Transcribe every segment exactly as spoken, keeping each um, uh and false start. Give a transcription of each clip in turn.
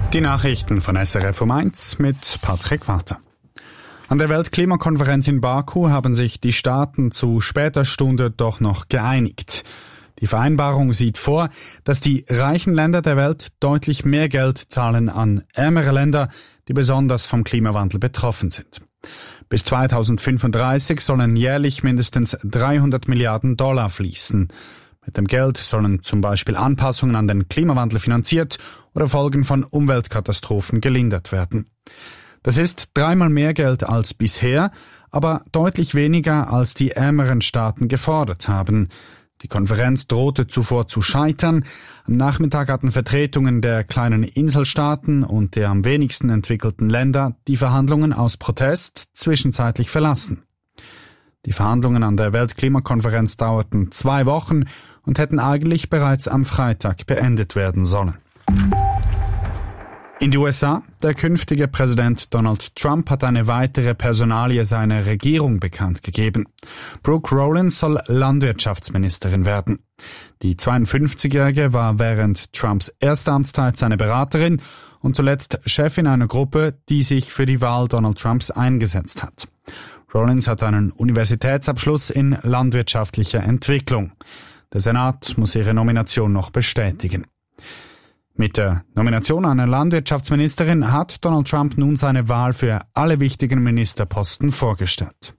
Die Nachrichten von S R F um eins mit Patrick Walter. An der Weltklimakonferenz in Baku haben sich die Staaten zu später Stunde doch noch geeinigt. Die Vereinbarung sieht vor, dass die reichen Länder der Welt deutlich mehr Geld zahlen an ärmere Länder, die besonders vom Klimawandel betroffen sind. Bis zweitausendfünfunddreißig sollen jährlich mindestens dreihundert Milliarden Dollar fließen. Mit dem Geld sollen zum Beispiel Anpassungen an den Klimawandel finanziert oder Folgen von Umweltkatastrophen gelindert werden. Das ist dreimal mehr Geld als bisher, aber deutlich weniger als die ärmeren Staaten gefordert haben. Die Konferenz drohte zuvor zu scheitern. Am Nachmittag hatten Vertretungen der kleinen Inselstaaten und der am wenigsten entwickelten Länder die Verhandlungen aus Protest zwischenzeitlich verlassen. Die Verhandlungen an der Weltklimakonferenz dauerten zwei Wochen und hätten eigentlich bereits am Freitag beendet werden sollen. In die U S A, der künftige Präsident Donald Trump hat eine weitere Personalie seiner Regierung bekannt gegeben. Brooke Rollins soll Landwirtschaftsministerin werden. Die zweiundfünfzigjährige war während Trumps erster Amtszeit seine Beraterin und zuletzt Chefin einer Gruppe, die sich für die Wahl Donald Trumps eingesetzt hat. Rollins hat einen Universitätsabschluss in landwirtschaftlicher Entwicklung. Der Senat muss ihre Nomination noch bestätigen. Mit der Nomination einer Landwirtschaftsministerin hat Donald Trump nun seine Wahl für alle wichtigen Ministerposten vorgestellt.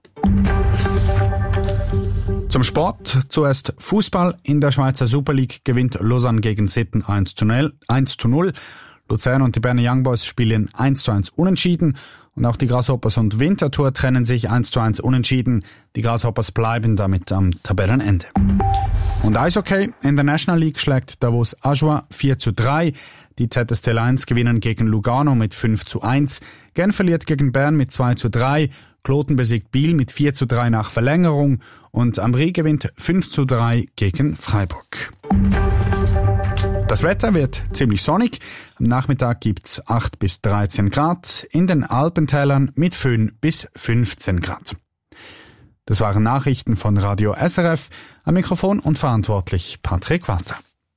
Zum Sport. Zuerst Fußball. In der Schweizer Super League gewinnt Lausanne gegen Sitten eins zu null. Luzern und die Berner Young Boys spielen eins zu eins unentschieden. Und auch die Grasshoppers und Winterthur trennen sich eins zu eins unentschieden. Die Grasshoppers bleiben damit am Tabellenende. Und Eishockey. In der National League schlägt Davos Ajoie vier zu drei. Die Z S T Lions gewinnen gegen Lugano mit fünf zu eins. Genf verliert gegen Bern mit zwei zu drei. Kloten besiegt Biel mit vier zu drei nach Verlängerung. Und Ambri gewinnt fünf zu drei gegen Freiburg. Das Wetter wird ziemlich sonnig. Am Nachmittag gibt's acht bis dreizehn Grad. In den Alpentälern mit Föhn bis fünfzehn Grad. Das waren Nachrichten von Radio S R F. Am Mikrofon und verantwortlich Patrick Walter.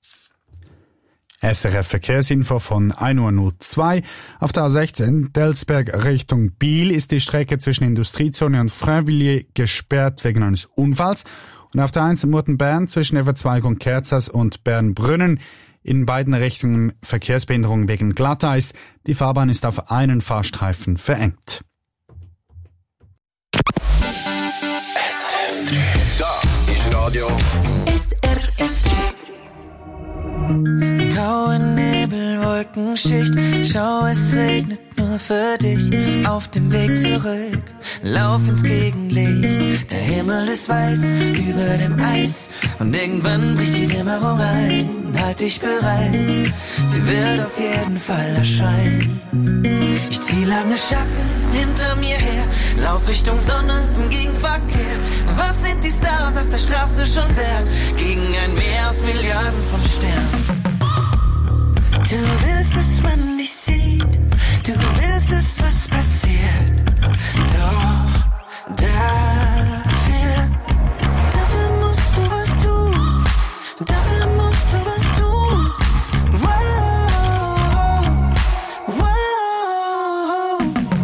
S R F Verkehrsinfo von ein Uhr null zwei. Auf der A sechzehn Delsberg Richtung Biel ist die Strecke zwischen Industriezone und Frainvilliers gesperrt wegen eines Unfalls. Und auf der eins Murten-Bern zwischen der Verzweigung Kerzers und Bernbrünnen in beiden Richtungen Verkehrsbehinderung wegen Glatteis. Die Fahrbahn ist auf einen Fahrstreifen verengt. Da ist Radio S R F drei. Graue Nebelwolkenschicht, schau, es regnet nur für dich. Auf dem Weg zurück, lauf ins Gegenlicht. Der Himmel ist weiß über dem Eis und irgendwann bricht die Dämmerung ein. Halt dich bereit, sie wird auf jeden Fall erscheinen. Ich zieh lange Schatten hinter mir her, lauf Richtung Sonne im Gegenverkehr. Was sind die Stars auf der Straße schon wert? Gegen ein Meer aus Milliarden von Sternen. Du willst es, man dich sieht, du willst es, was passiert. Doch dafür, dafür musst du was tun, dafür musst du was tun. Wow, wow.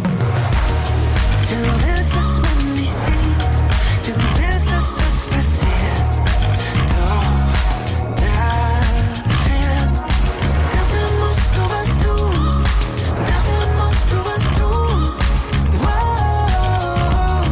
Du willst es, man dich sieht, du willst es, was passiert. Doch dafür, dafür musst du was tun, dafür musst du was tun. Wow,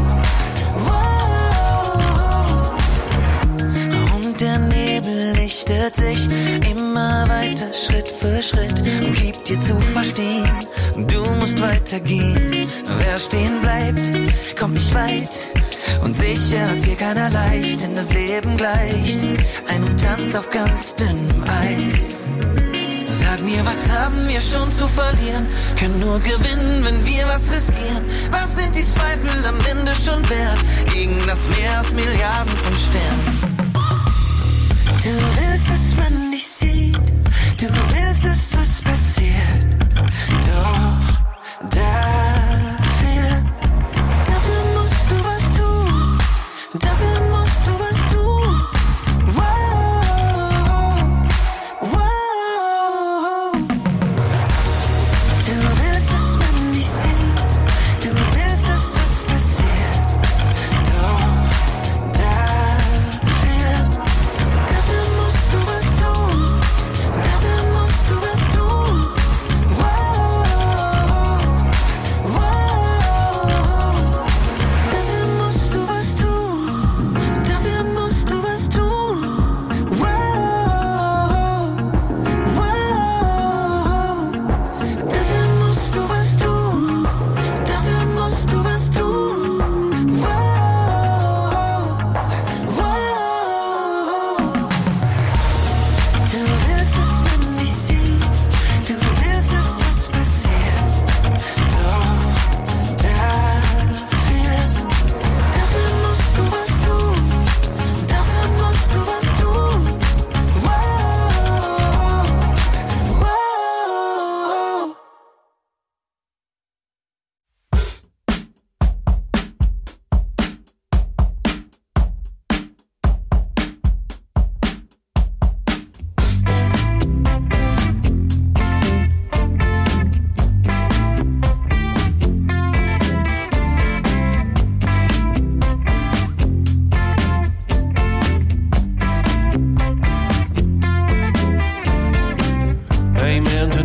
wow. Und der Nebel lichtet sich immer weiter Schritt für Schritt und gibt dir zu verstehen, du musst weitergehen. Wer stehen bleibt, kommt nicht weit. Und sicher hat's hier keiner leicht, denn das Leben gleicht einem Tanz auf ganz dünnem Eis. Sag mir, was haben wir schon zu verlieren? Können nur gewinnen, wenn wir was riskieren. Was sind die Zweifel am Ende schon wert? Gegen das Meer aus Milliarden von Sternen. Du willst, dass man dich sieht, du willst, dass was passiert. Doch dafür, dafür musst du was tun, dafür musst du was tun. Wow, wow.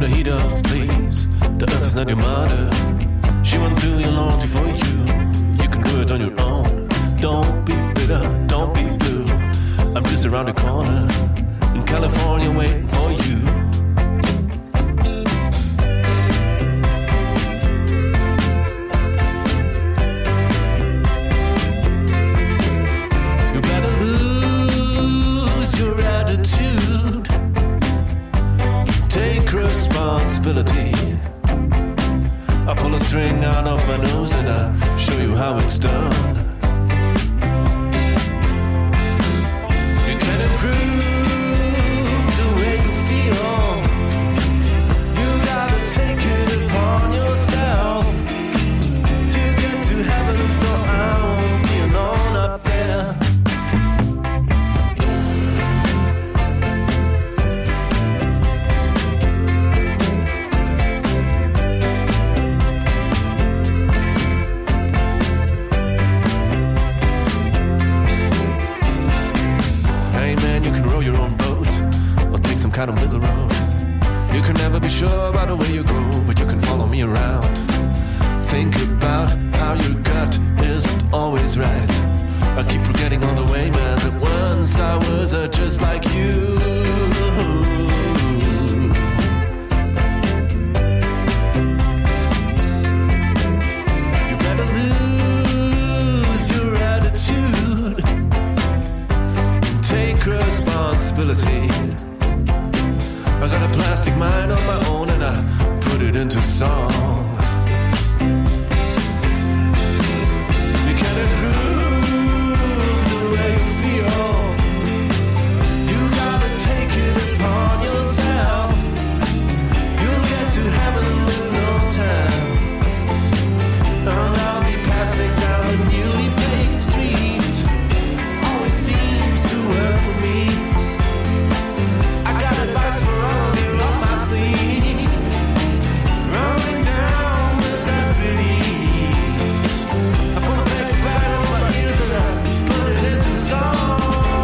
the heat of please. The earth is not your mother. She won't do your laundry for you. You can do it on your own. Don't be bitter, don't be blue. I'm just around the corner in California waiting for you. You better lose your attitude. Take responsibility. I pull a string out of my nose and I show you how it's done. You can improve the way you feel. You gotta take it upon yourself to get to heaven, so I won't be alone up there. Kind of middle road. You can never be sure about the way you go, but you can follow me around. Think about how your gut isn't always right. I keep forgetting all the way, man, that once I was uh, just like you. You better lose your attitude and take responsibility. I got a plastic mind of my own and I put it into song. You can improve the way you feel. You gotta take it upon yourself. You'll get to heaven in no time. And I'll be passing down the newly paved streets. Always seems to work for me. Advice for all of you on my sleeve, rolling down the dusty leaves. I put a paper pad on my ears and I put it into song.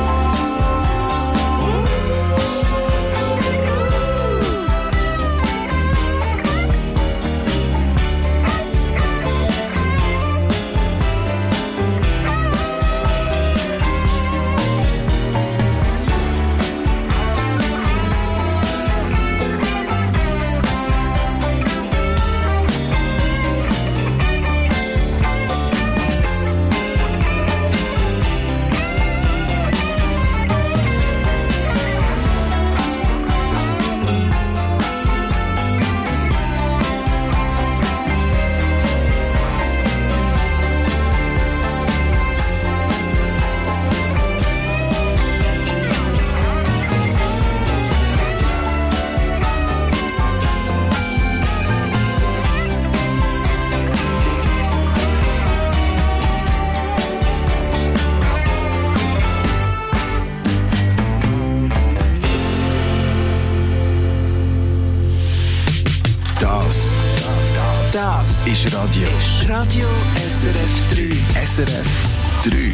Ist Radio. Radio S R F drei. S R F drei.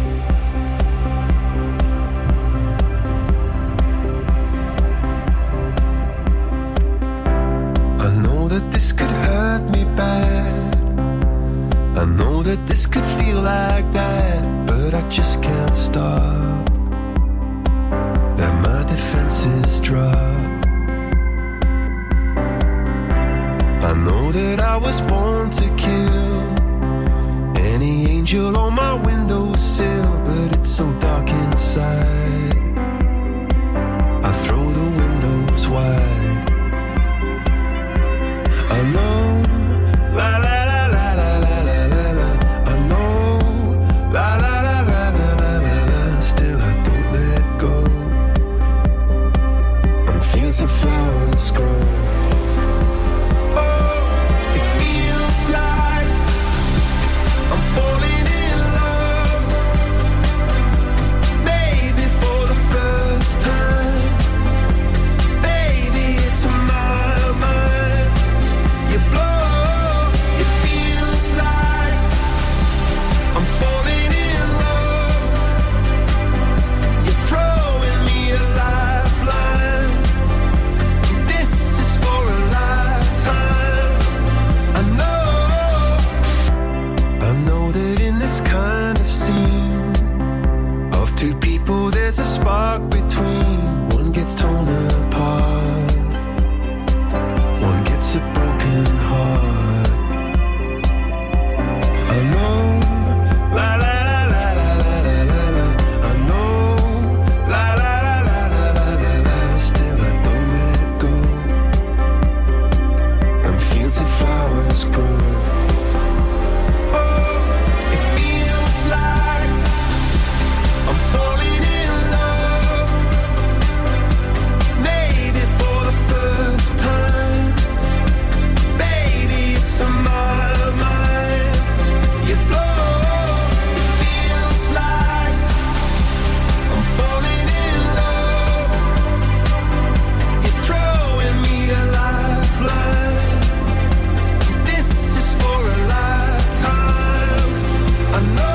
I know that this could hurt me bad. I know that this could feel like that, but I just can't stop. Let my defenses drop. I know that I was born to kill any angel on my windowsill, but it's so dark inside. I throw the windows wide. I know, la la la la la la la la la. I know, la la la la la la la la. Still I don't let go. And fields of flowers grow. Falling in love, maybe for the gets torn apart. One gets a broken heart. I know, la la la la la la la la la. I know, la la la la la la la la. Still I don't let go. And fields of flowers grow. Oh, it feels like I'm falling in love. Maybe for the first time. Baby, it's on my mind. You blow. It feels like I'm falling in love. You're throwing me a lifeline. This is for a lifetime. I know.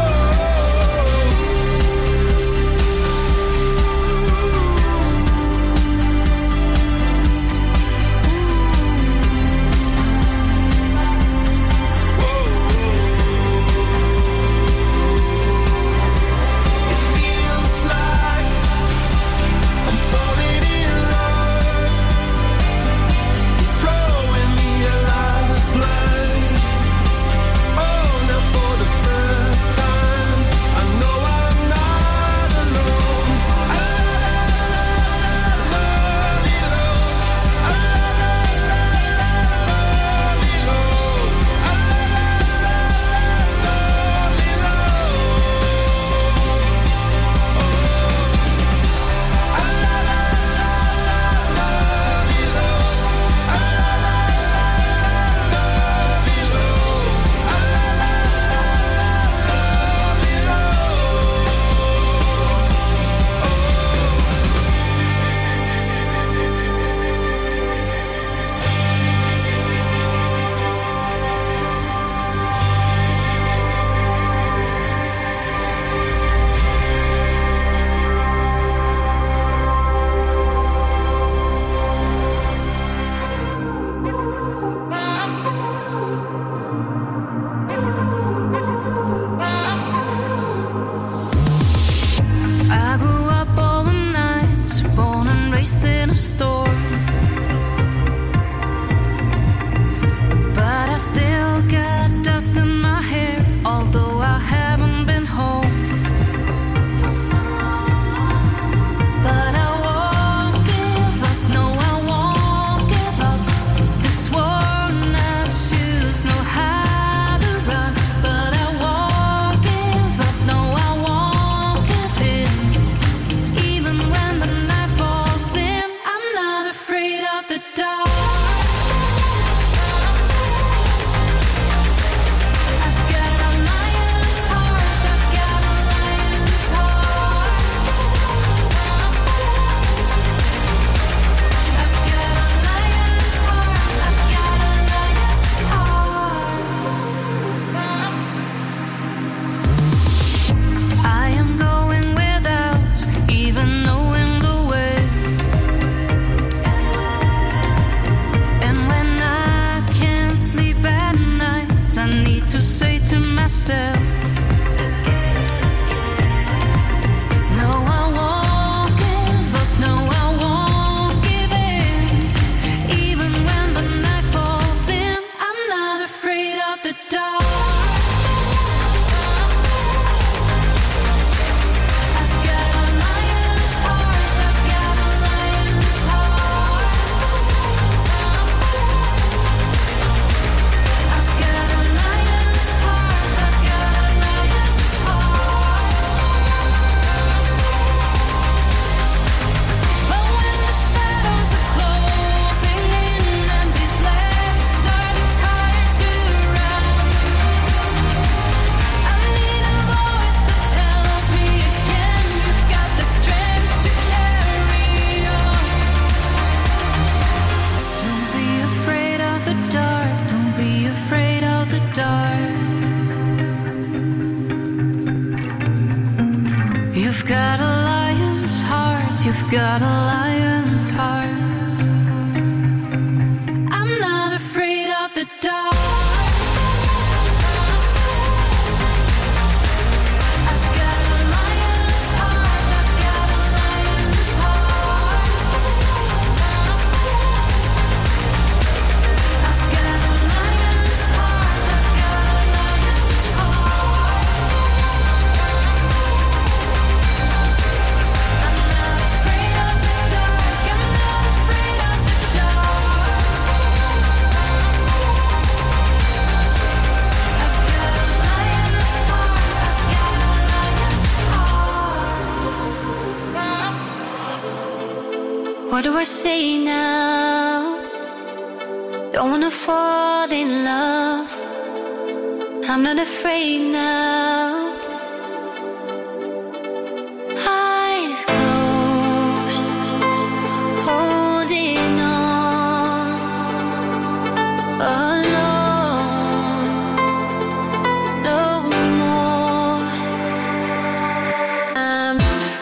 It feels like I'm falling in love. You're throwing me a lifeline. Oh, now for the first time, I know I'm not alone. I love you, Lord. I love you, Lord. I love you, I grew up overnight, born and raised in a store. But I still got dust in my hair, although I haven't been home. But I won't give up, no, I won't give up. This worn out shoes know how to run. But I won't give up, no, I won't give in. Even when the night falls in, I'm not afraid of the dark. I've got a lion's heart, I've got a lion's heart. I've got a lion's heart, I've got a lion's heart. I am going without even knowing the way. And when I can't sleep at night, I need to say to myself, no, I won't give up, no, I won't give in. Even when the night falls in, I'm not afraid of the dark. I've got a lion's heart, I've got a lion's heart. I've got a lion's heart, I've got a lion's heart. But when the shadows are closing in and these legs are too tired to run, I need a voice that tells me again, you've got the strength to carry on. Don't be afraid of the dark, don't be afraid of the dark. You've got a lion's heart, you've got a lion's heart. I'm not afraid of the dark. I've got a lion's heart, I've got a lion's heart. What do I say now? Don't wanna fall in love. I'm not afraid now. Eyes closed, holding on, alone, no more. I'm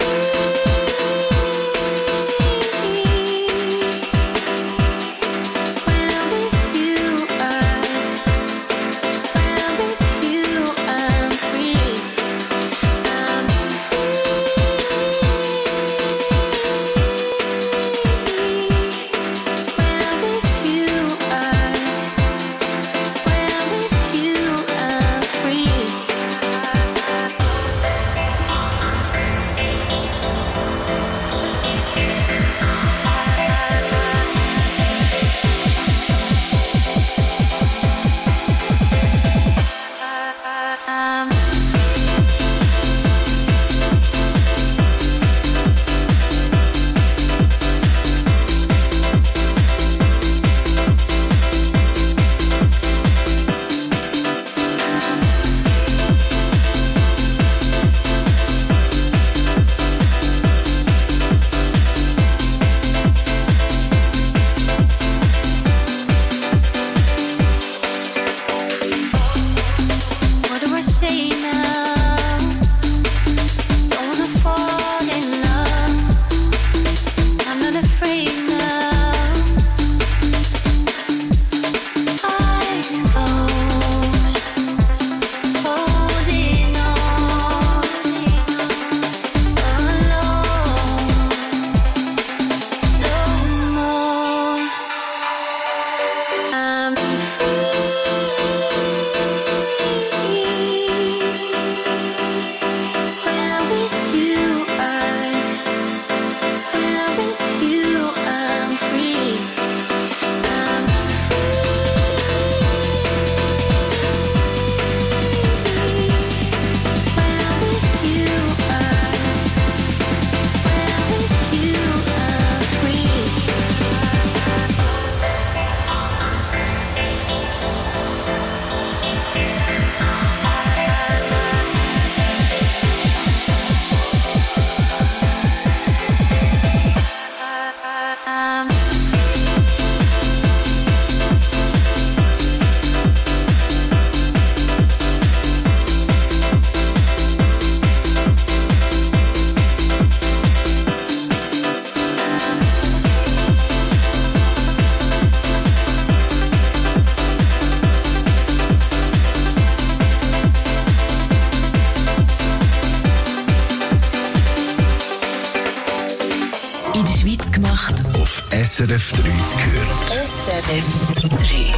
in der Schweiz gemacht. Auf S R F drei gehört. S R F drei.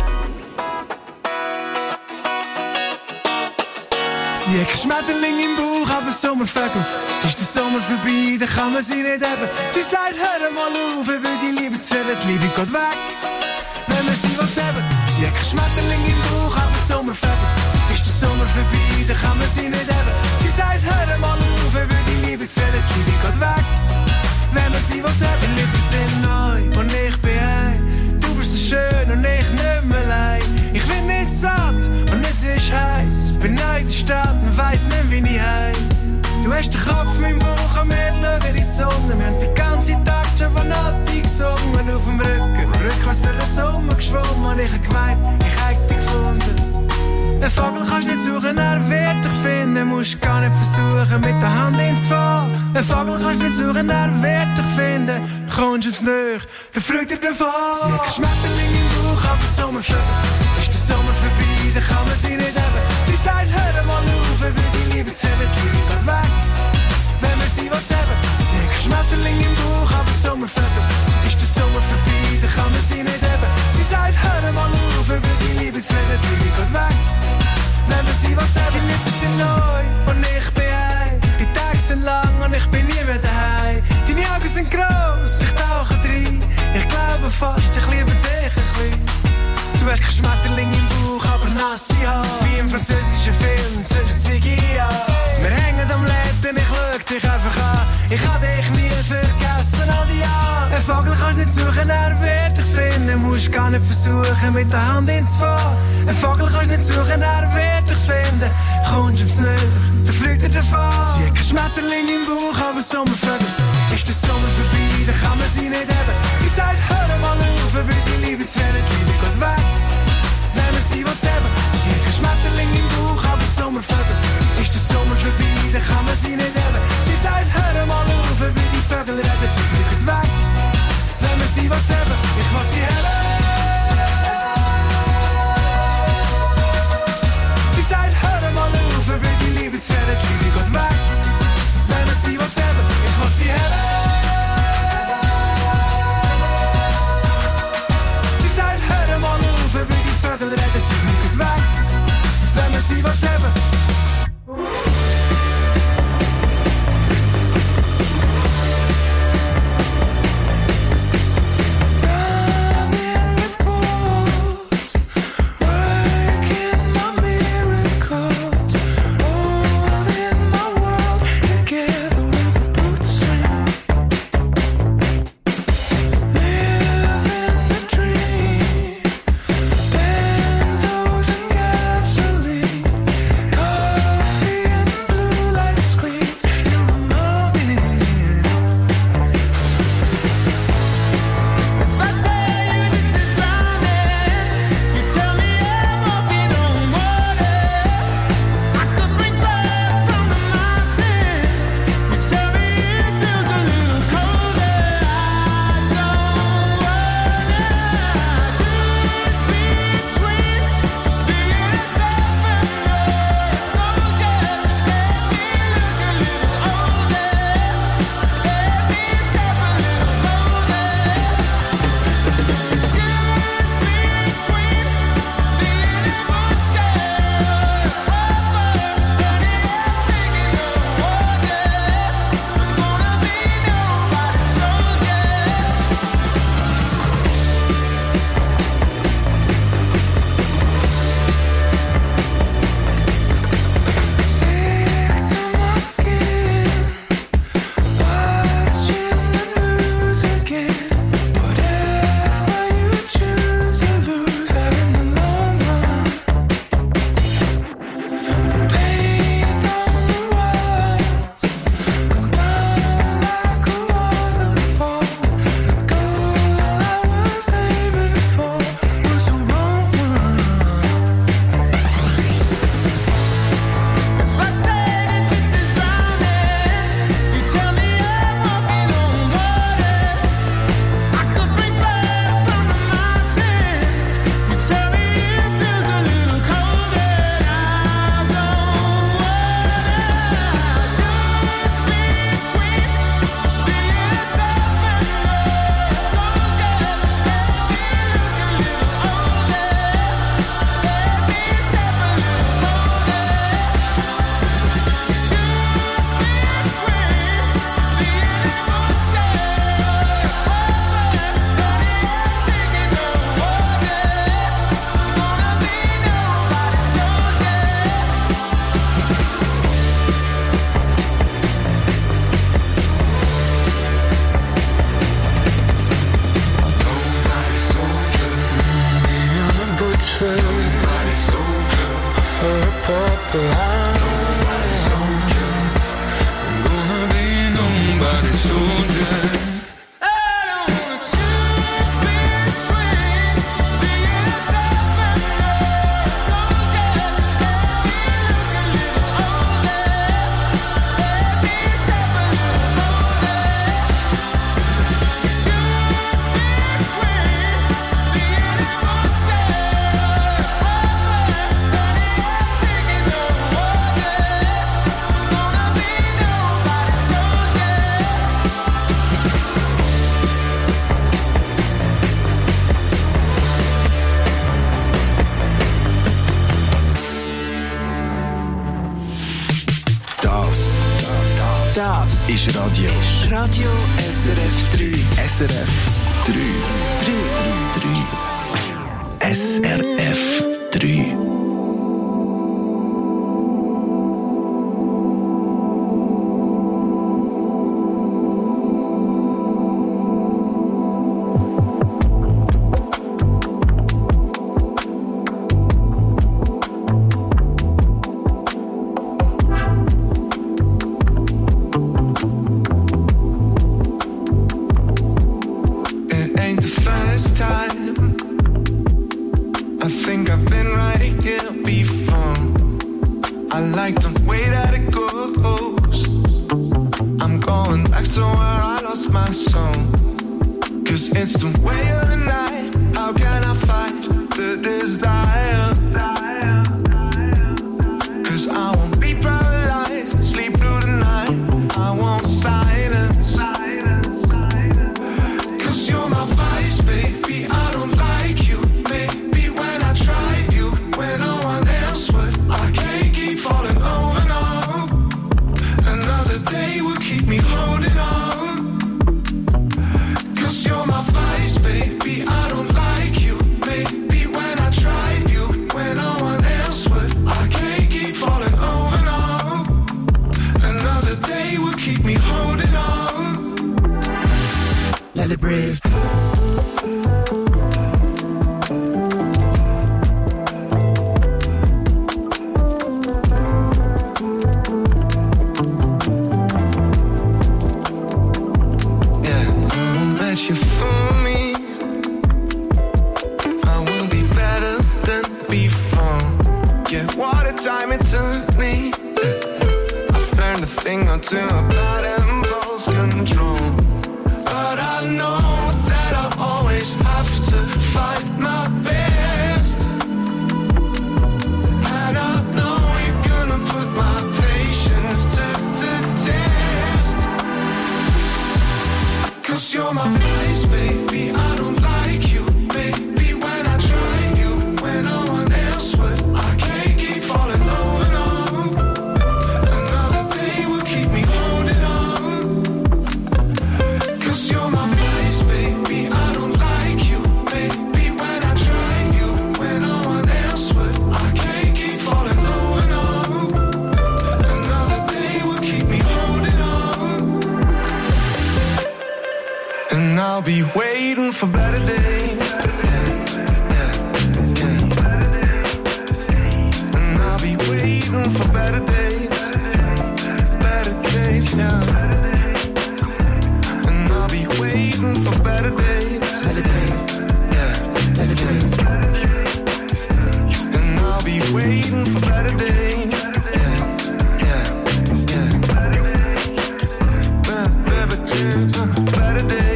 Sie hat kein Schmetterling im Bauch, aber Sommervögel. Ist der Sommer vorbei, dann kann man sie nicht haben. Sie sagt, hör mal auf, über die Liebe zu reden. Die Liebe geht weg, wenn man sie will haben. Sie hat kein Schmetterling im Bauch, aber Sommervögel. Ist der Sommer vorbei, dann kann man sie nicht haben. Sie sagt, hör mal auf, über die Liebe zu reden. Die Liebe geht weg, wenn man sie will haben. Die Liebe sind neu und ich bin ein. Du bist so schön und ich nicht mehr allein. Ich bin nicht satt und es ist heiß. Bin neu in der Stadt, man weiss nicht, wie ich heiss. Du hast den Kopf im Bauch und wir schauen in die Sonne. Wir haben den ganzen Tag schon von Nati gesungen. Auf dem Rücken, rückwärts durch den Sommer geschwommen. Und ich hab gemeint, ich hätte dich gefunden. Den Vogel kannst nicht suchen, er wird dich finden. Musst gar nicht versuchen, mit der Hand ins Fall. Den Vogel kannst nicht suchen, er wird dich finden. Kommst aufs Nöch, dann fliegt er davon. Sie hat kein Schmetterling im Bauch, aber Sommervögel. Ist der Sommer vorbei, dann kann man sie nicht haben. Sie sagt, hör mal auf, über die Liebe zu reden. Die Liebe geht weg, wenn man sie will haben. Sie hat kein Schmetterling im Bauch, aber Sommervögel. Ist der Sommer vorbei, dann kann man sie nicht haben. Sie sagt, hör mal auf, über die Liebe zu reden. Die Liebe geht weg, wenn man sie will haben. Die Lippen sind neu und ich bin ein. Die Tage sind lang und ich bin nie mehr daheim. Deine Augen sind gross, ich tauche rein. Ich glaube fast, ich liebe dich ein bisschen. Du hast kein Schmetterling im Bauch, aber nasse Haare. Wie im französischen Film, zündest Ziggy an. Wir hängen am Läden, ich schau dich einfach an. Ich hab dich nie vergessen, all die Jahre. Ein Vogel kannst suchen, er wird dich finden. Musst gar nicht versuchen, mit der Hand ins Fahren. Ein Vogel kannst nicht suchen, er wird dich finden. Kommst ums Nähe, dann fliegt er davon. Sie hat kein Schmetterling im Bauch, aber Sommervögel. Ist der Sommer vorbei, dann kann man sie nicht haben. Sie sagt, hör mal auf, über die Liebe zu reden. Die Liebe geht weg, wenn man sie will haben. Sie hat kein Schmetterling im Bauch, aber Sommervögel. Ist der Sommer vorbei, dann kann man sie nicht haben. Sie sagt, hör mal auf, über die Vögel reden. Sie fliegt weg, wenn man sie will haben. Ich will sie haben. Sie sagt, hör mal auf, über die Liebe zu reden. Die Liebe geht weg, wenn man sie will haben. Ich will sie haben. Sie sagt, hör mal auf, über die Vögel reden. Sie fliegt weg, wenn man sie will haben. Das ist Radio. Radio S R F drei. S R F drei. drei. S R F drei. zone. Cause it's the way of the night. How can I fight the desire? Cause I won't be paralyzed, sleep through the night. I want silence. Cause you're my vice, baby. I don't like you, baby. When I try you, when no one else would, I can't keep falling over and over. Another day will keep me holding on. Cause you're my vice, baby. I don't like you, baby. When I try you, when no one else would, I can't keep falling over and over. Another day will keep me holding on. Let it breathe. You fool me, I will be better than before. Yeah, what a time it took me. I've learned a thing or two about impulse control, but I know that I always have to fight my best. And I know you're gonna put my patience to the test. Cause you're my vice, baby. I don't like you, baby. When I try you, when no one else would, I can't keep falling over and over. Another day will keep me holding on. Cause you're my vice, baby. I don't like you, baby. When I try you, when no one else would, I can't keep falling over and over. Another day will keep me holding on. And I'll be waiting for better days. Yeah, yeah, yeah. And I'll be waiting for better days. Better days, yeah. And I'll be waiting for better days. Better days, yeah, better days. And I'll be waiting for better days. Yeah, yeah, yeah. Better days, better days.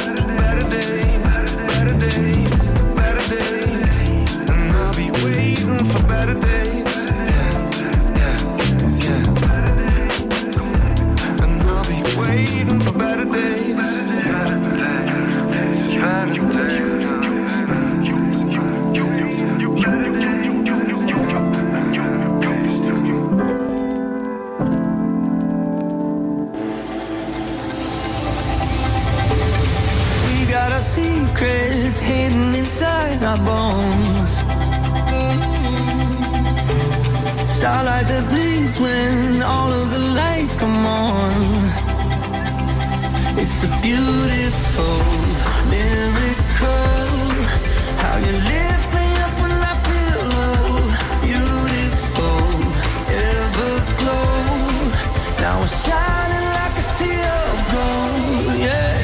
Secrets hidden inside our bones. Starlight that bleeds when all of the lights come on. It's a beautiful miracle how you lift me up when I feel low. Beautiful everglow. Now I'm shining like a sea of gold. Yeah.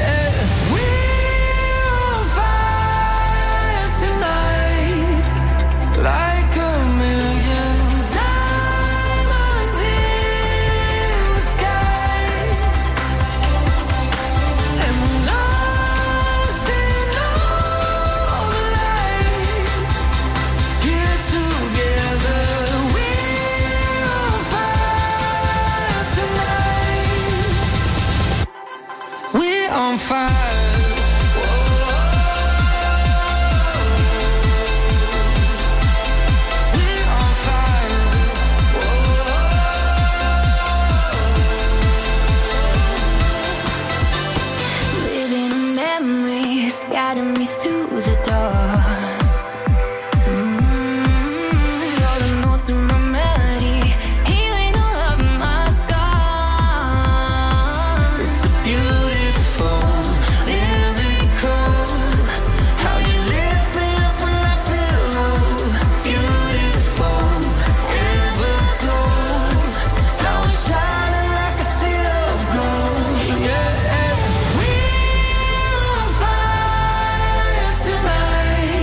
Like a million diamonds in the sky, and we're lost in all the lights. Here together, we're on fire tonight. We're on fire. Guiding me through the dark. Mm-hmm. You're the notes in my melody, healing all of my scars. It's a beautiful miracle how you lift me up when I feel low. Beautiful everglow. Now I'm shining like a sea of gold. Yeah. Tonight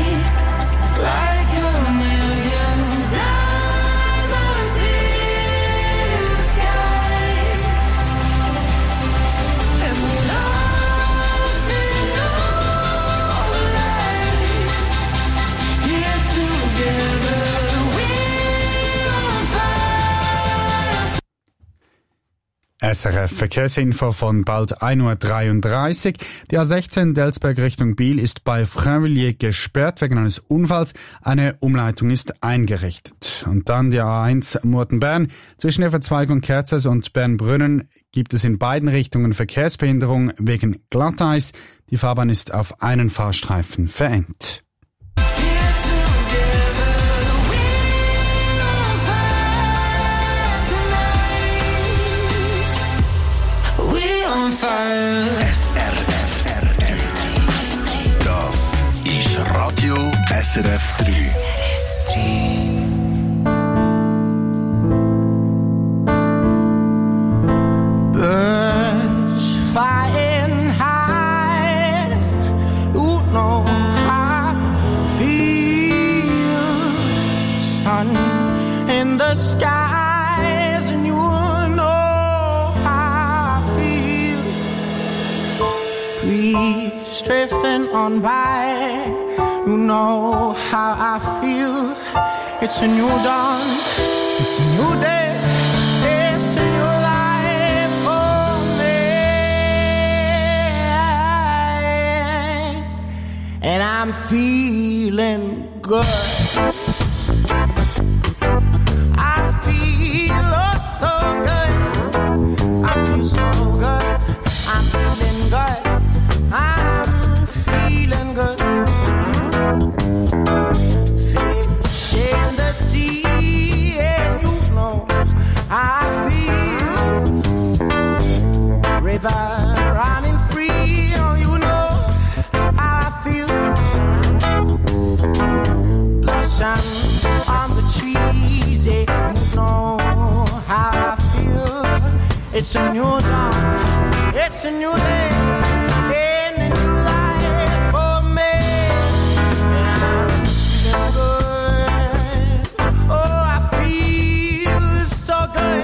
S R F Verkehrsinfo von bald ein Uhr dreiunddreißig. Die A sechzehn Delsberg Richtung Biel ist bei Frainvilliers gesperrt wegen eines Unfalls. Eine Umleitung ist eingerichtet. Und dann die A eins Murten-Bern. Zwischen der Verzweigung Kerzers und Bernbrünnen gibt es in beiden Richtungen Verkehrsbehinderung wegen Glatteis. Die Fahrbahn ist auf einen Fahrstreifen verengt. S R F. Das ist Radio S R F drei. Birds flying high, you know I feel sun in the skies, and you know how I feel. Breeze drifting on by, you know how I feel. It's a new dawn, it's a new day, it's a new life for me, and I'm feeling good. I feel oh so good, I feel so good, I'm feeling good, I'm feeling good. Fish in the sea, and you know I feel. River running free, oh you know how I feel. Blossom on the trees, yeah, you know how I feel. It's a new dawn, it's a new day, and a new life for me. And I'm feeling good, oh I feel so good.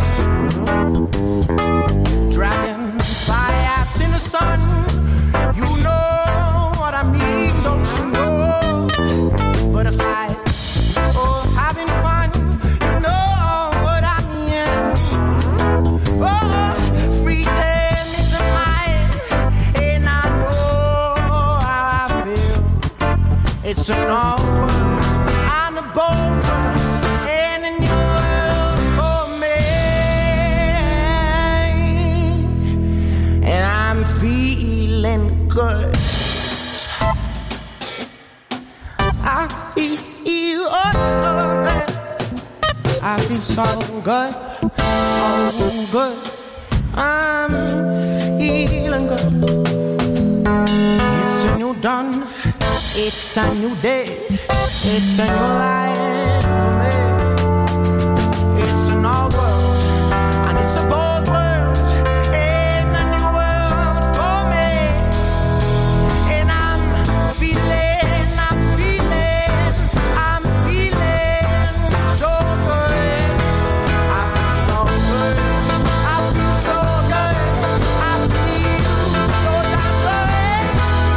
Dragonflies in the sun, you know what I mean, don't you know? Butterflies, oh having fun, you know what I mean. Oh, freezing into mine, and I know how I feel. It's an old world and a bold world, and a new world for me. And I'm feeling good. I feel oh so good. I feel so good, oh good. I'm feeling good. It's a new dawn, it's a new day, it's a new life for me. It's an old world, and it's a bold world, and a new world for me. And I'm feeling, I'm feeling, I'm feeling so good. I feel so good, I feel so good, I feel so damn good.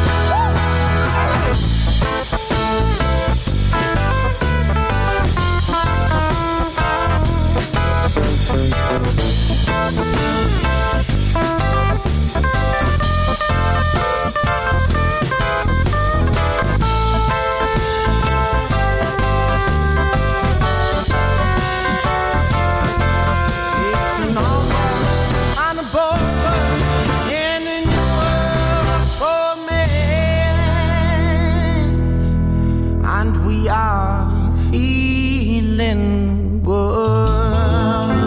It's an old world and a bold world, and a new world for me. And we are feeling good.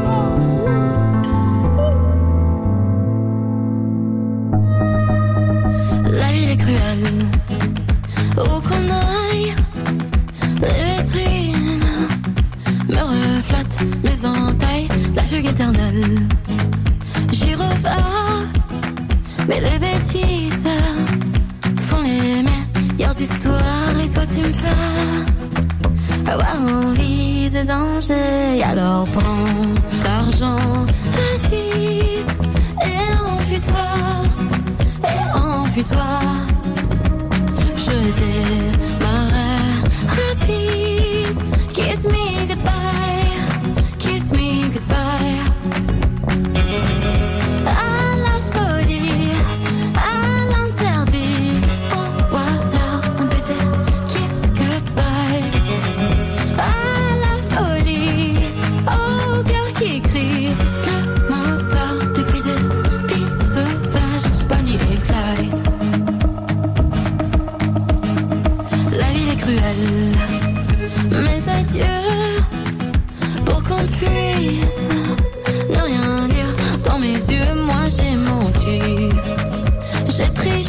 La vie est cruelle, où qu'on aille, les vitrines me reflètent mes entailles, la fugue éternelle. Gyrophare, mais les bêtises font les meilleures histoires, et toi tu me fais avoir envie de danger. Alors prends l'argent, vas-y, et enfuis-toi, et enfuis-toi. Je démarrais rapide. Kiss me goodbye, kiss me goodbye.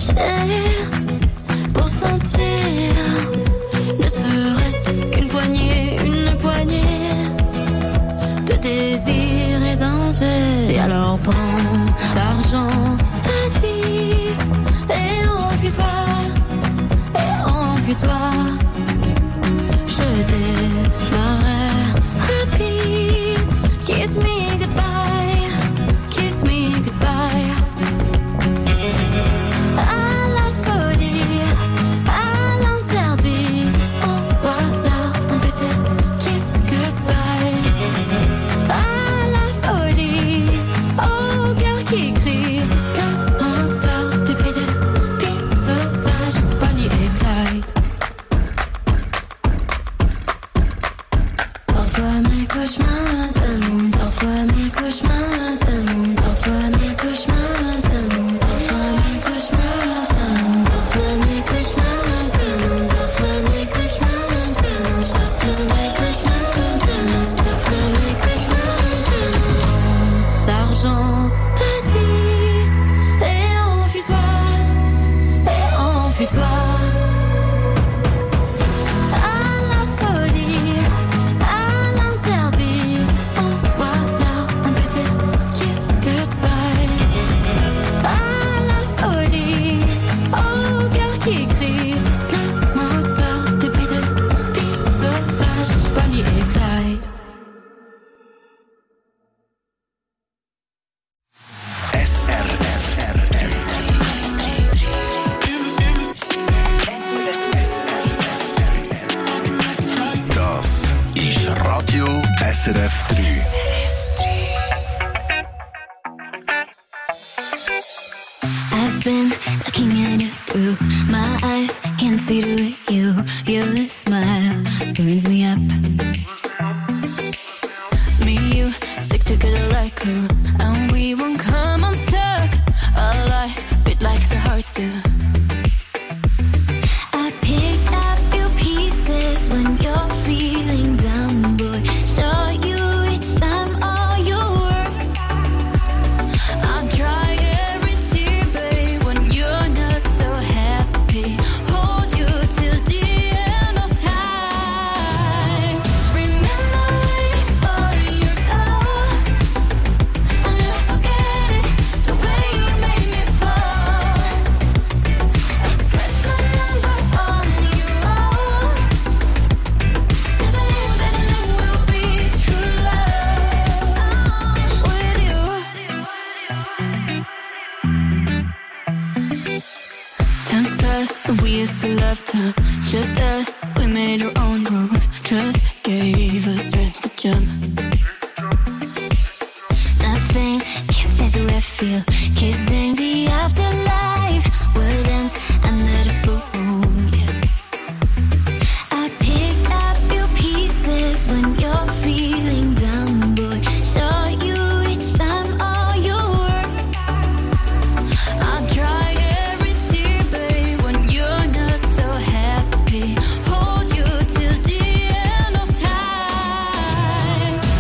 chercher pour sentir, ne serait-ce qu'une poignée, une poignée de désir et danger. Et alors prends l'argent, vas-y, et enfuis-toi, et enfuis-toi. Je démarrais rapide, kiss me goodbye, kiss me goodbye. À la folie, à l'interdit, envoie-la un baiser, kiss goodbye. À la folie, au cœur qui crie, qu'un moteur débridé, pile sauvage, Bonnie et Clyde. Parfois mes cauchemars t'aiment, parfois mes cauchemars t'aiment, parfois mes cauchemars t'aiment, parfois mes cauchemars t'aiment, parfois mes cauchemars t'aiment, parfois mes cauchemars t'aiment, parfois mes cauchemars t'aiment, parfois mes cauchemars t'aiment. L'argent, vas-y, et enfuis-toi, et enfuis-toi. S R F drei. I've been looking at you through my eyes, can't see through you. Your smile burns me up. Me and you stick together like glue, and we won't come unstuck. A life bit like the hearts do. I pick up your pieces when you're feeling down, boy. Show you each time all your worth. I dry every tear, babe, when you're not so happy. Hold you till the end of time. Remember way before you go, I'll never forget it, the way you made me fall. I scratched my number on your wall, 'cause I knew that I knew we'll be true love with you. Times passed and we used to love time. Just us, we made our own rules. Trust gave us strength to jump. Nothing can change the way I feel. Kissing the afterlife, we'll dance under the full, yeah. I pick up your pieces when you're feeling down, boy. Show you each time all your worth. I dry every tear, babe, when you're not so happy. Hold you till the end of time.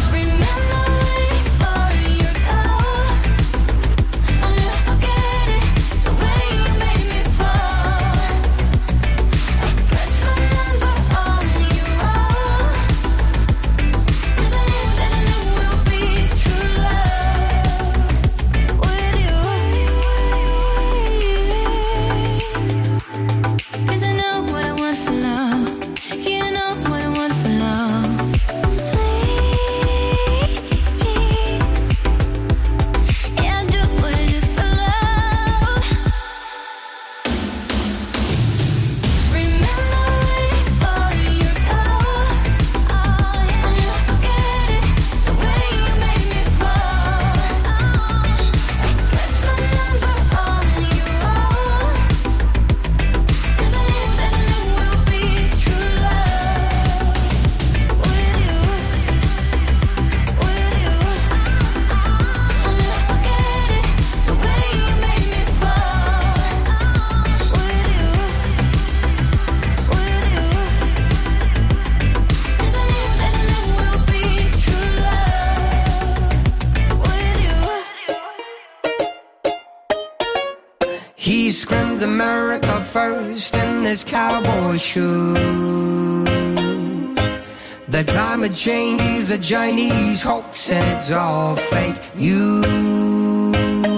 America first in this cowboy shoe. The climate change is a Chinese hoax and it's all fake news.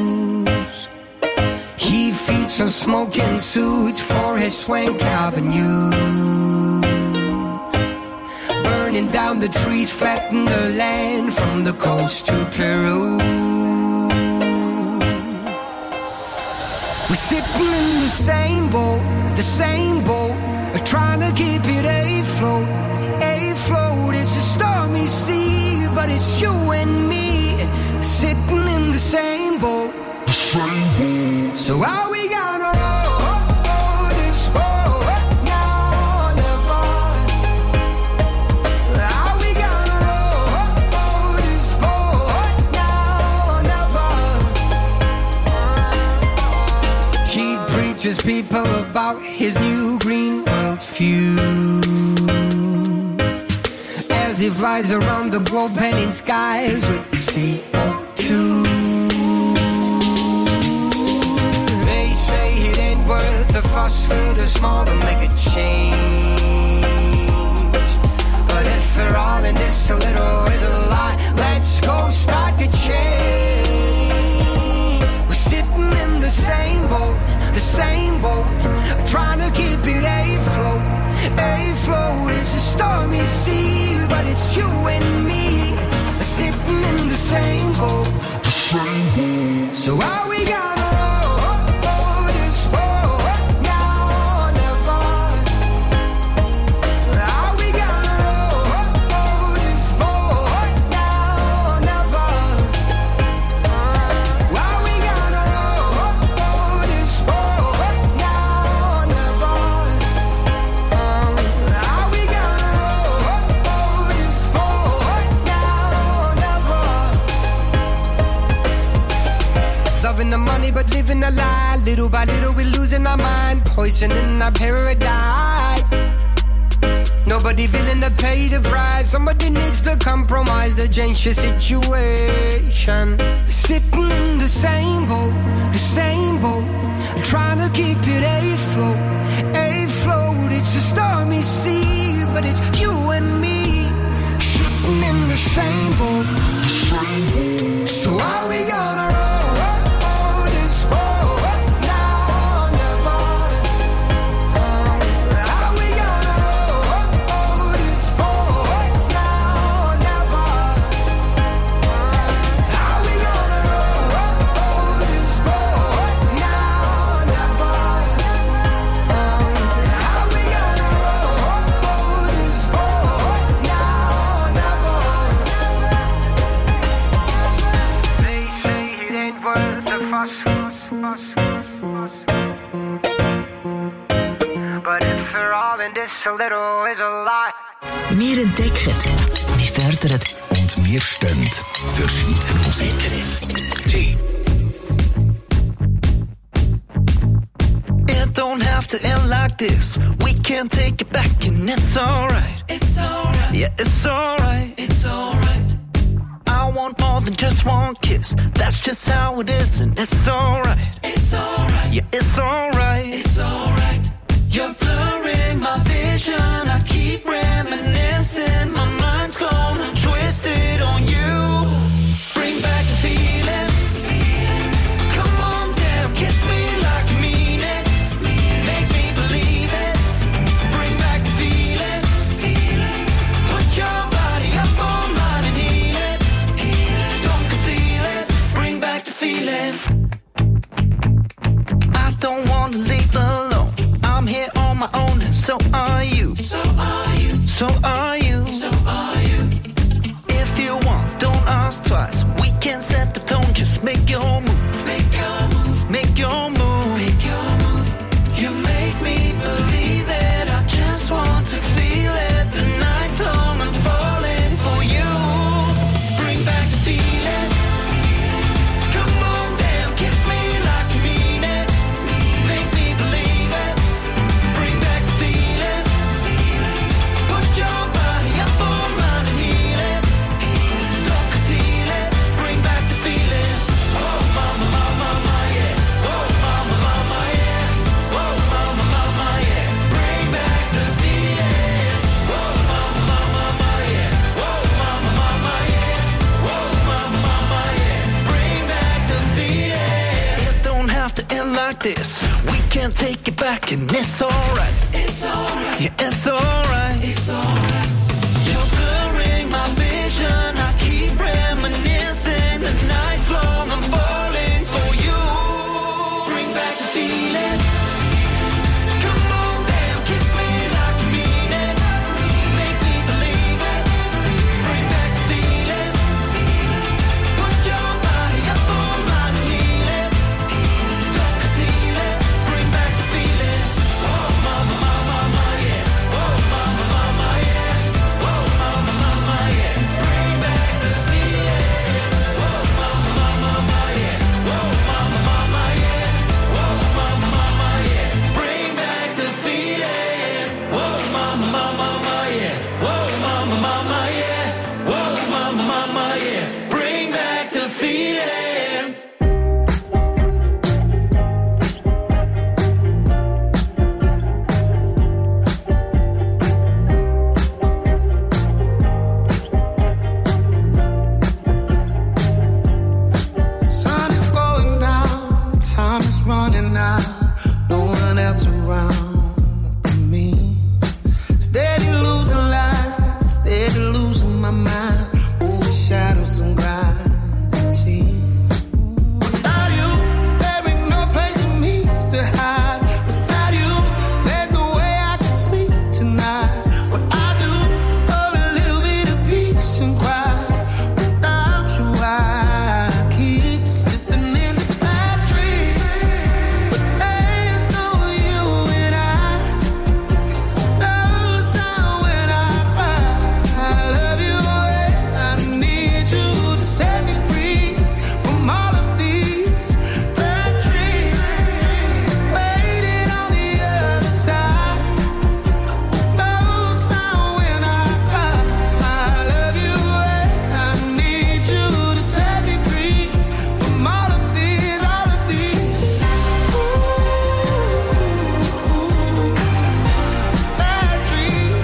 He features smoking suits for his Swank Avenue. Burning down the trees, flatten the land from the coast to Peru. We're sitting in the same boat, the same boat, we're trying to keep it afloat, afloat. It's a stormy sea, but it's you and me, sitting in the same boat, the same boat. So are we gonna row this boat now or never? Are we gonna row this boat now or never? He preaches people about his new green world view as he flies around the globe painting skies with C O two. They say it ain't worth the fuss for the small to make a change, but if we're all in this, a little is a lie. Let's go start the change. We're sitting in the same boat, the same boat, trying to keep it afloat, afloat. It's a stormy sea, but it's you and me, sitting in the same boat, the same boat. So are we gonna row this boat now or never? Are we gonna row this boat now or never? Are we gonna row this boat now or never? Are we gonna row this boat now or never? Loving the money but living a lie. Little by little we're losing our mind, poisoning our paradise. Nobody willing to pay the price. Somebody needs to compromise to change the situation. Sitting in the same boat, the same boat, trying to keep it afloat, afloat. It's a stormy sea, but it's you and me, sitting in the same boat. So are we gonna row this boat now or never? Are we gonna row this boat now or never? Are we gonna row this boat now or never? Are we gonna row this boat now or never? They say it ain't worth the fuss, fuss, fuss, fuss, fuss. But if we're all in this, a little is a lot. Wir entdecken, wir fördern Und wir stehen für Schweizer Musik. It don't have to end like this. We can take it back and it's alright. It's alright. Yeah, it's alright. It's alright. I want more than just one kiss. That's just how it is and it's alright. It's alright. Yeah, it's alright. It's alright. You're blurring my vision. I keep reminiscing. My mind's gone and twisted on you. Bring back the feeling. Come on down, kiss me like you mean it. Make me believe it. Bring back the feeling. Put your body up on mine and heal it. Don't conceal it. Bring back the feeling. I don't wanna leave alone. I'm here on my own and so are you. So are you. So are you. So are you. If you want, don't ask twice. We can set the tone, just make your move. Make your move. Make your move. Make your move. You make me believe it. I just want to feel it. The night's long, I'm falling for you. Bring back the feeling. Come on down, kiss me like you mean it. Make me believe it. Bring back the feeling. Put your this. We can't take it back and it's alright. It's alright. Yeah, it's alright. It's alright. You're blurring my vision. I keep reminiscing. The night's long. I'm falling for you. Bring back the feeling. Come on, damn, kiss me like you mean it. Make me believe it. Bring back the feeling. Put your body up on mine and heal it. Don't conceal it. Bring back the feeling. Oh, mama, mama, mama, yeah. Oh, mama, mama, yeah. Oh, mama, mama, yeah. Bring back the feeling. Oh, mama, mama, mama, yeah. Oh, mama, mama, yeah. Oh, mama, mama, yeah. Bring back the feeling. Oh, mama, mama, mama, yeah. Oh, mama, mama, yeah. Oh, mama, mama, yeah. Bring back the feeling. Sun is going down, time is running out. No one else around but me. Steady losing light, steady losing my mind. Over shadows and gravity. Without you, there ain't no place for me to hide. Without you, there's no way I can sleep tonight. What I do for a little bit of peace and quiet. Without you, I keep slipping into bad dreams. But there's no you and I. No sound when I cry. I love you and I need you to set me free from all of these bad dreams. Waiting on the other side. No sound when I cry. I love you and I need you to set me free from all of these, all of these bad dreams.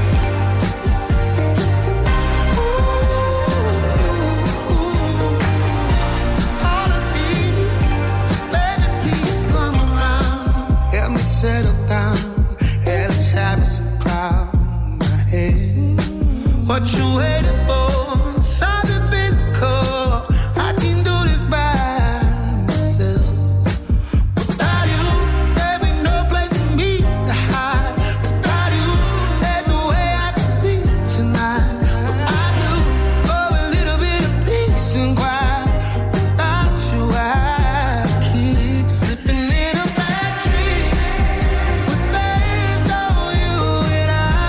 All of these, baby, please come around. Help me settle down. Hellish habits of cloud my head. What you waiting for? Something physical. I can do this by myself. Without you, there ain't no place for me to hide. Without you, there's no way I can sleep tonight. What I do for a little bit of peace and quiet. Without you, I keep slipping into bad dreams. But there's no you and I.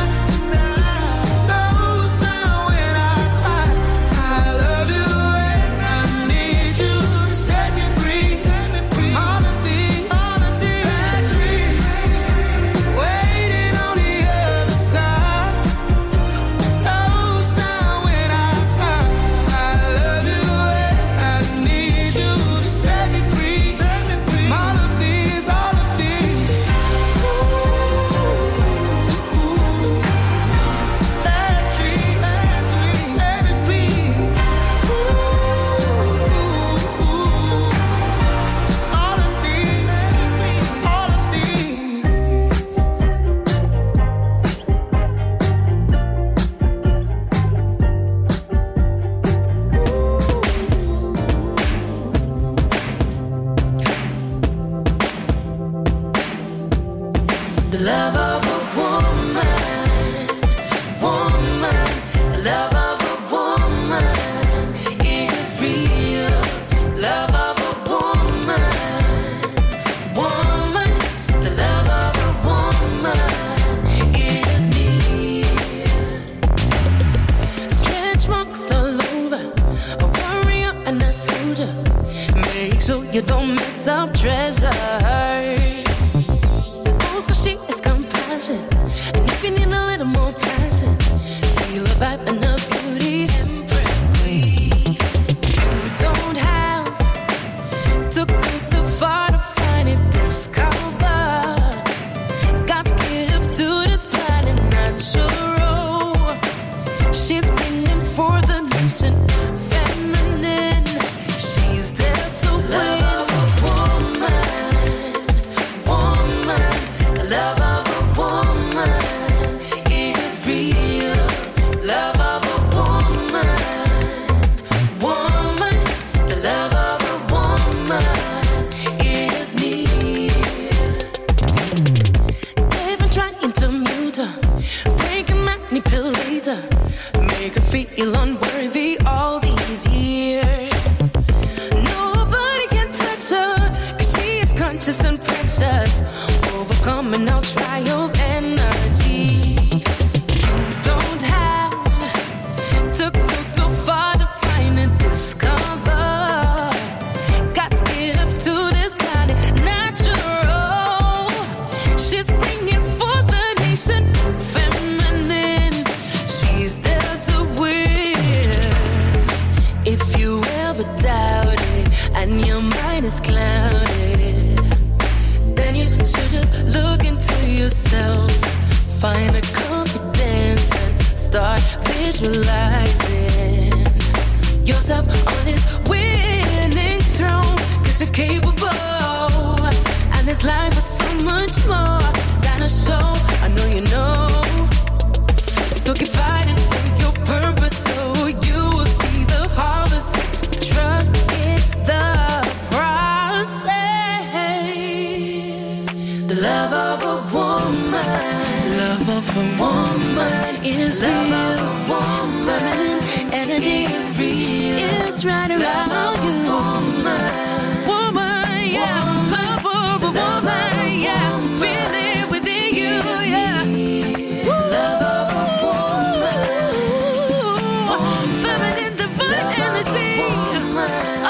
No sound when I cry. I love you and I need you to set me free from all of these, all of these bad dreams. Waiting on the other side. No sound when I cry. I love you and I need you to set me free from all of these, all of these bad dreams, bad dreams. Baby, please. All of these, all of these. The love of a woman, woman, the love of a woman is real. Love of a woman, woman, the love of a woman is near. Stretch marks all over, a warrior and a soldier. Make sure you don't mess up treasure. Also, she is compassion. numbing out trials energies. You don't have to go too far to find and discover God's gift to this planet, natural. She's bringing forth the nation, feminine. She's there to win. If you ever doubt it and your mind is clouded, then you should just look into yourself, find a confidence and start visualizing yourself on his winning throne. Cause you're capable, and this life is so much more than a show. I know you know. So keep fighting for your purpose, so you will see the harvest. Trust in the process. The love of a woman, love of a woman is love real. Of a woman, feminine energy is real. It's right around you, woman, woman, yeah. Love of a woman, yeah. Feel it within you, yeah. Love of a woman, feminine divine energy. Oh,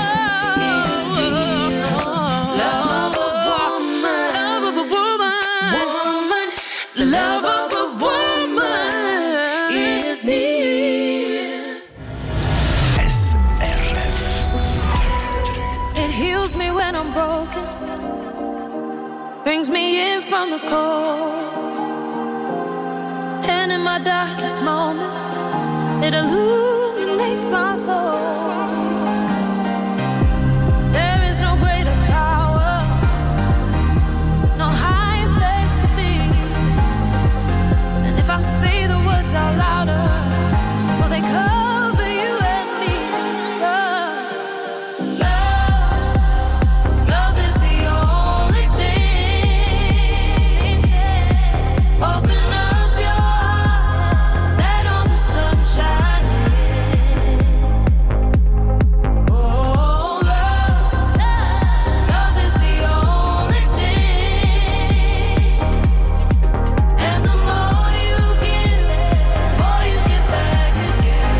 love of a woman, love of a woman, woman. The love of a woman is near. S R F. It heals me when I'm broken, brings me in from the cold, and in my darkest moments, it illuminates my soul. There is no greater power, no higher place to be. And if I say the words out louder, will they cover you and me? Love, love, love is the only thing. Open up your heart, let all the sun shine in. Oh, love, love is the only thing. And the more you give, the more you get back again.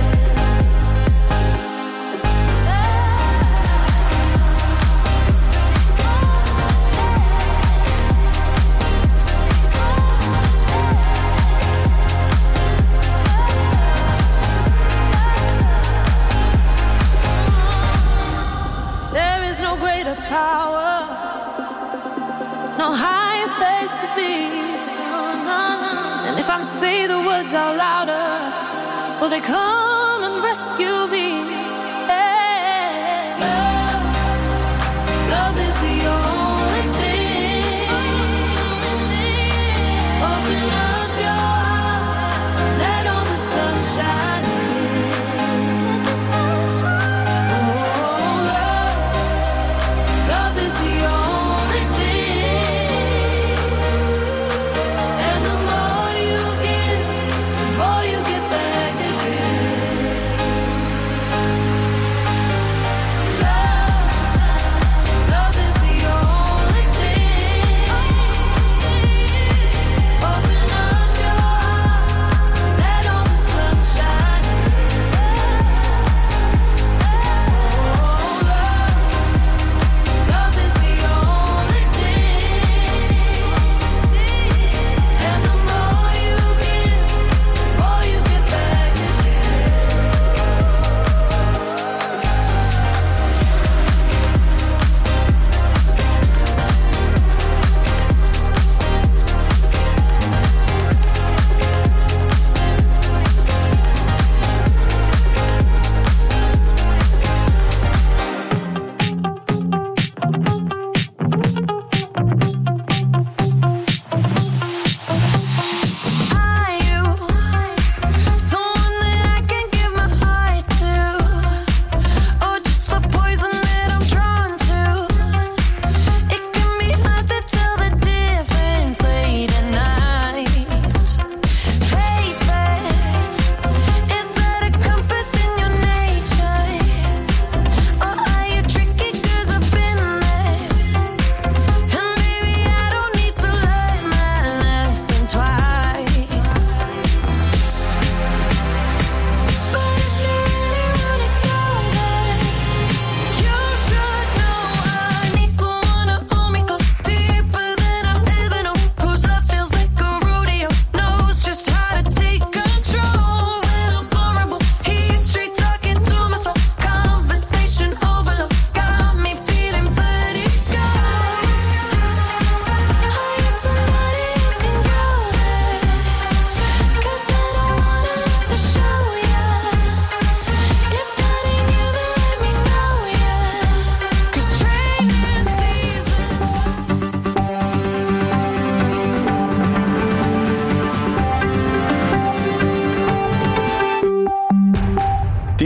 There is no greater power, no higher place to be. And if I say the words out louder, will they come and rescue me? Hey. Love, love is the only thing. Open up your heart, let all the sun shine in. Let the sun shine. Oh, love, love is the only thing. And the more you give, the more you get back again.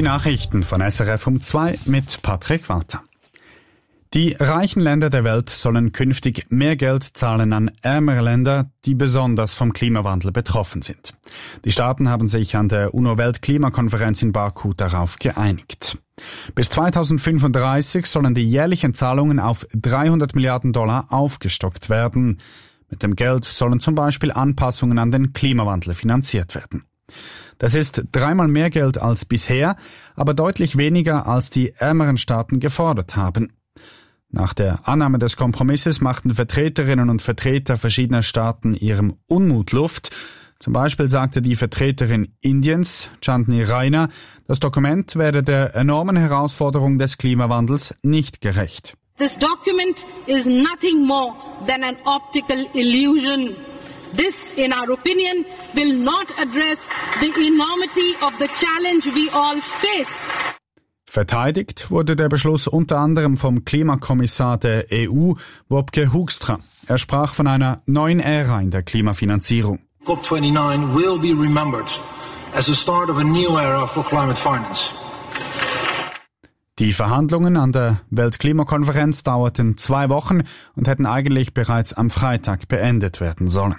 Nachrichten von S R F um zwei mit Patrick Walter. Die reichen Länder der Welt sollen künftig mehr Geld zahlen an ärmere Länder, die besonders vom Klimawandel betroffen sind. Die Staaten haben sich an der UNO-Weltklimakonferenz in Baku darauf geeinigt. Bis zweitausendfünfunddreißig sollen die jährlichen Zahlungen auf dreihundert Milliarden Dollar aufgestockt werden. Mit dem Geld sollen zum Beispiel Anpassungen an den Klimawandel finanziert werden. Das ist dreimal mehr Geld als bisher, aber deutlich weniger als die ärmeren Staaten gefordert haben. Nach der Annahme des Kompromisses machten Vertreterinnen und Vertreter verschiedener Staaten ihrem Unmut Luft. Zum Beispiel sagte die Vertreterin Indiens, Chandni Raina, das Dokument werde der enormen Herausforderung des Klimawandels nicht gerecht. This document is nothing more than an optical illusion. This, in our opinion, will not address the enormity of the challenge we all face. Verteidigt wurde der Beschluss unter anderem vom Klimakommissar der E U, Wopke Hoekstra. Er sprach von einer neuen Ära in der Klimafinanzierung. COP twenty-nine will be remembered as the start of a new era for climate finance. Die Verhandlungen an der Weltklimakonferenz dauerten zwei Wochen und hätten eigentlich bereits am Freitag beendet werden sollen.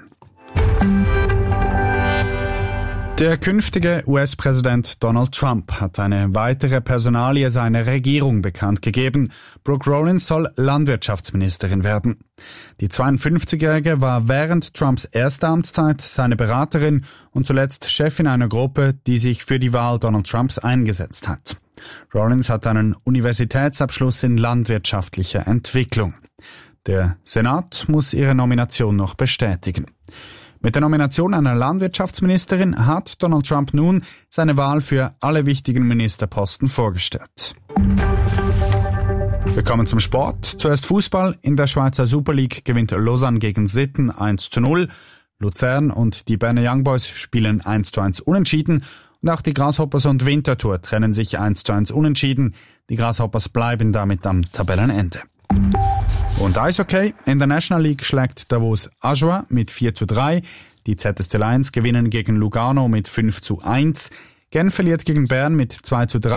Der künftige U S-Präsident Donald Trump hat eine weitere Personalie seiner Regierung bekannt gegeben. Brooke Rollins soll Landwirtschaftsministerin werden. Die zweiundfünfzigjährige war während Trumps erster Amtszeit seine Beraterin und zuletzt Chefin einer Gruppe, die sich für die Wahl Donald Trumps eingesetzt hat. Rollins hat einen Universitätsabschluss in landwirtschaftlicher Entwicklung. Der Senat muss ihre Nomination noch bestätigen. Mit der Nomination einer Landwirtschaftsministerin hat Donald Trump nun seine Wahl für alle wichtigen Ministerposten vorgestellt. Wir kommen zum Sport. Zuerst Fußball. In der Schweizer Super League gewinnt Lausanne gegen Sitten eins zu null. Luzern und die Berner Young Boys spielen eins zu eins unentschieden. Und auch die Grasshoppers und Winterthur trennen sich eins zu eins unentschieden. Die Grasshoppers bleiben damit am Tabellenende. Und Eishockey. In der National League schlägt Davos Ajoa mit vier zu drei. Die Z S T Lions gewinnen gegen Lugano mit fünf zu eins. Genf verliert gegen Bern mit zwei zu drei.